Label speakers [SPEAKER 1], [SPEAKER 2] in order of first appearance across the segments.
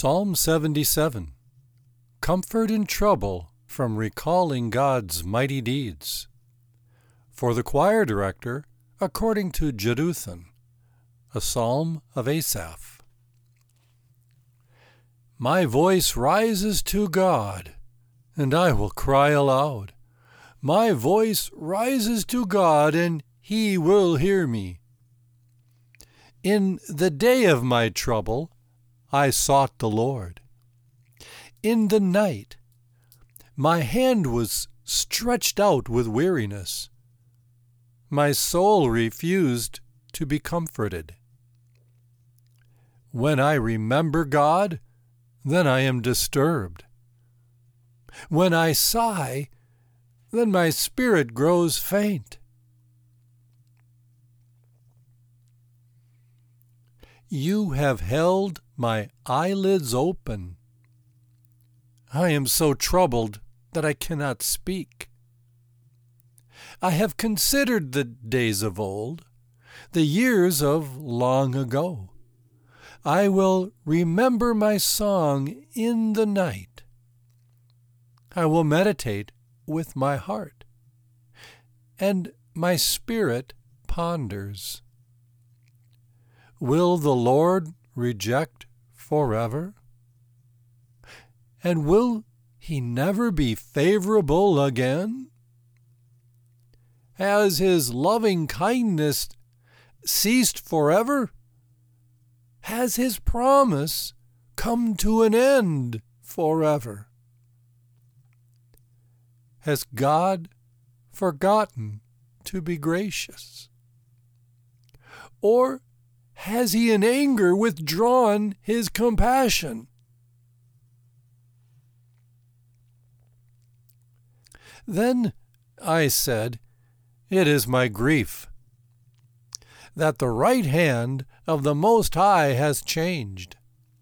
[SPEAKER 1] Psalm 77. Comfort in trouble from recalling God's mighty deeds. For the choir director, according to Jeduthun, a psalm of Asaph. My voice rises to God, and I will cry aloud. My voice rises to God, and He will hear me. In the day of my trouble, I sought the Lord. In the night, my hand was stretched out with weariness. My soul refused to be comforted. When I remember God, then I am disturbed. When I sigh, then my spirit grows faint. You have held my eyelids open. I am so troubled that I cannot speak. I have considered the days of old, the years of long ago. I will remember my song in the night. I will meditate with my heart, and my spirit ponders. Will the Lord reject forever? And will He never be favorable again? Has His loving kindness ceased forever? Has His promise come to an end forever? Has God forgotten to be gracious? Or has He in anger withdrawn His compassion? Then I said, it is my grief that the right hand of the Most High has changed.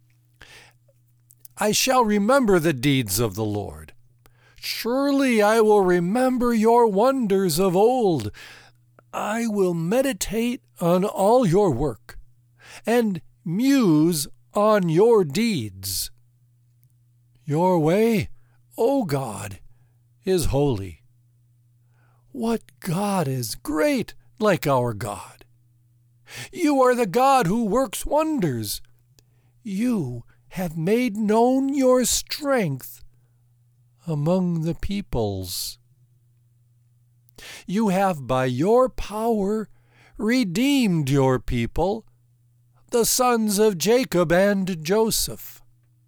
[SPEAKER 1] I shall remember the deeds of the Lord. Surely I will remember your wonders of old. I will meditate on all your work and muse on your deeds. Your way, O God, is holy. What God is great like our God? You are the God who works wonders. You have made known your strength among the peoples. You have by your power redeemed your people, the sons of Jacob and Joseph.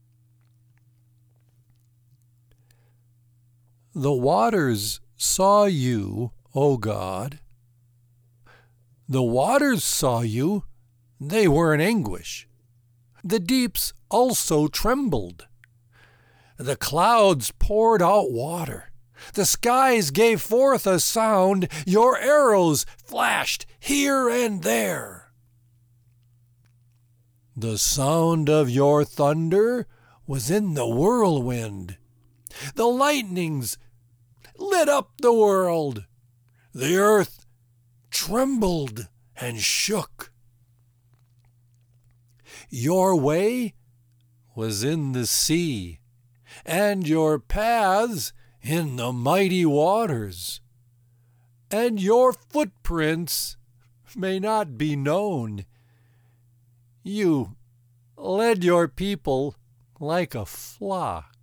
[SPEAKER 1] The waters saw you, O God. The waters saw you, they were in anguish. The deeps also trembled. The clouds poured out water. The skies gave forth a sound. Your arrows flashed here and there. The sound of your thunder was in the whirlwind. The lightnings lit up the world. The earth trembled and shook. Your way was in the sea, and your paths in the mighty waters, and your footprints may not be known. You led your people like a flock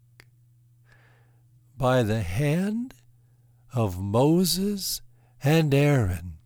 [SPEAKER 1] by the hand of Moses and Aaron.